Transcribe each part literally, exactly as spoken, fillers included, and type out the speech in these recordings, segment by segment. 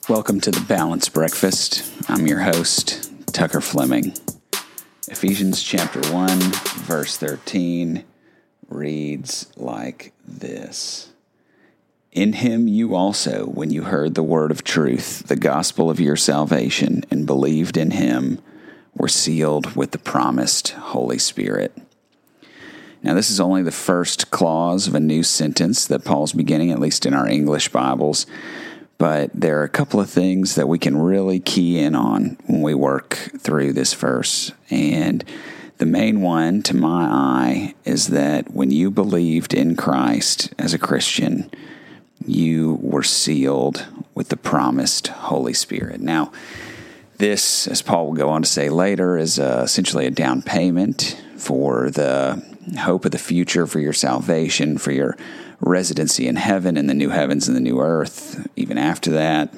Welcome to the Balanced Breakfast. I'm your host, Tucker Fleming. Ephesians chapter one, verse thirteen reads like this. In him you also, when you heard the word of truth, the gospel of your salvation, and believed in him, were sealed with the promised Holy Spirit. Now, this is only the first clause of a new sentence that Paul's beginning, at least in our English Bibles. But there are a couple of things that we can really key in on when we work through this verse. And the main one, to my eye, is that when you believed in Christ as a Christian, you were sealed with the promised Holy Spirit. Now, this, as Paul will go on to say later, is uh, essentially a down payment for the hope of the future, for your salvation, for your residency in heaven and the new heavens and the new earth, even after that.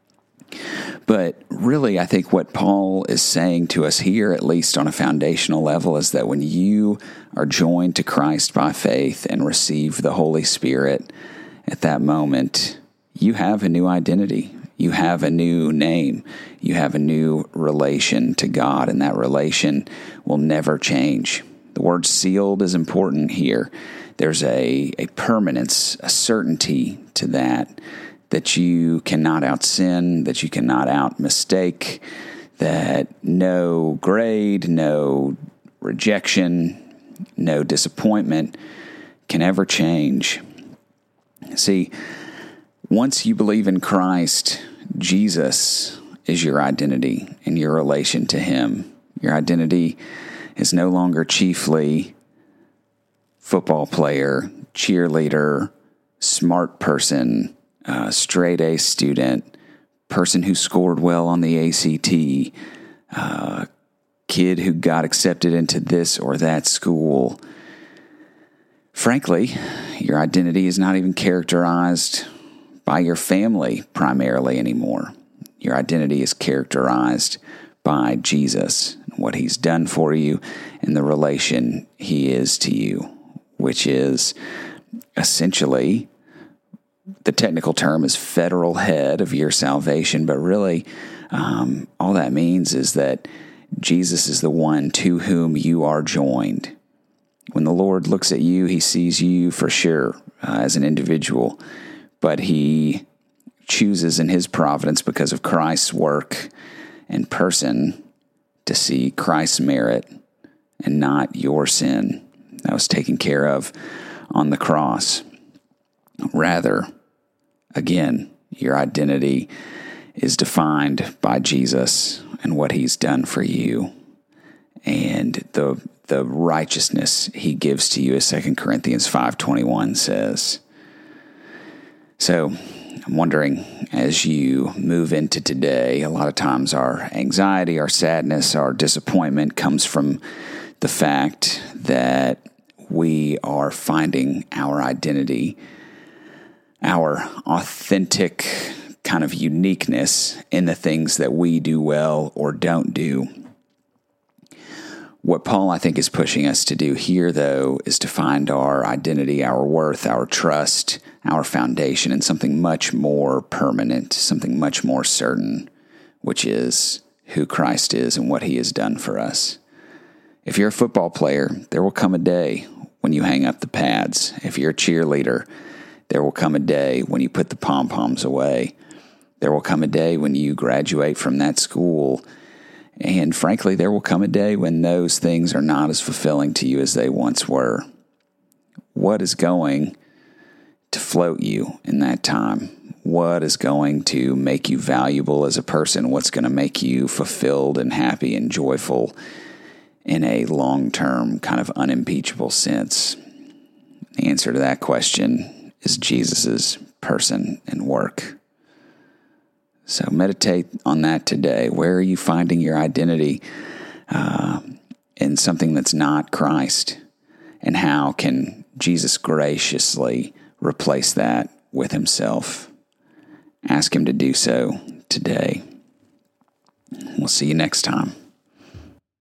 But really, I think what Paul is saying to us here, at least on a foundational level, is that when you are joined to Christ by faith and receive the Holy Spirit, at that moment, you have a new identity. You have a new name. You have a new relation to God, and that relation will never change. The word sealed is important here. There's a, a permanence, a certainty to that, that you cannot out-sin, that you cannot out-mistake, that no grade, no rejection, no disappointment can ever change. See, once you believe in Christ, Jesus is your identity and your relation to him. Your identity is no longer chiefly football player, cheerleader, smart person, uh, straight-A student, person who scored well on the A C T, uh, kid who got accepted into this or that school. Frankly, your identity is not even characterized by your family primarily anymore. Your identity is characterized by Jesus, what he's done for you, and the relation he is to you, which is essentially, the technical term is federal head of your salvation, but really um, all that means is that Jesus is the one to whom you are joined. When the Lord looks at you, he sees you for sure uh, as an individual, but he chooses in his providence, because of Christ's work and person, to see Christ's merit and not your sin that was taken care of on the cross. Rather, again, your identity is defined by Jesus and what he's done for you, and the the righteousness he gives to you, as Second Corinthians five twenty-one says. So, I'm wondering, as you move into today, a lot of times our anxiety, our sadness, our disappointment comes from the fact that we are finding our identity, our authentic kind of uniqueness in the things that we do well or don't do. What Paul, I think, is pushing us to do here, though, is to find our identity, our worth, our trust, our foundation in something much more permanent, something much more certain, which is who Christ is and what he has done for us. If you're a football player, there will come a day when you hang up the pads. If you're a cheerleader, there will come a day when you put the pom-poms away. There will come a day when you graduate from that school. And frankly, there will come a day when those things are not as fulfilling to you as they once were. What is going to float you in that time? What is going to make you valuable as a person? What's going to make you fulfilled and happy and joyful in a long-term kind of unimpeachable sense? The answer to that question is Jesus's person and work. So meditate on that today. Where are you finding your identity uh, in something that's not Christ? And how can Jesus graciously replace that with himself? Ask him to do so today. We'll see you next time.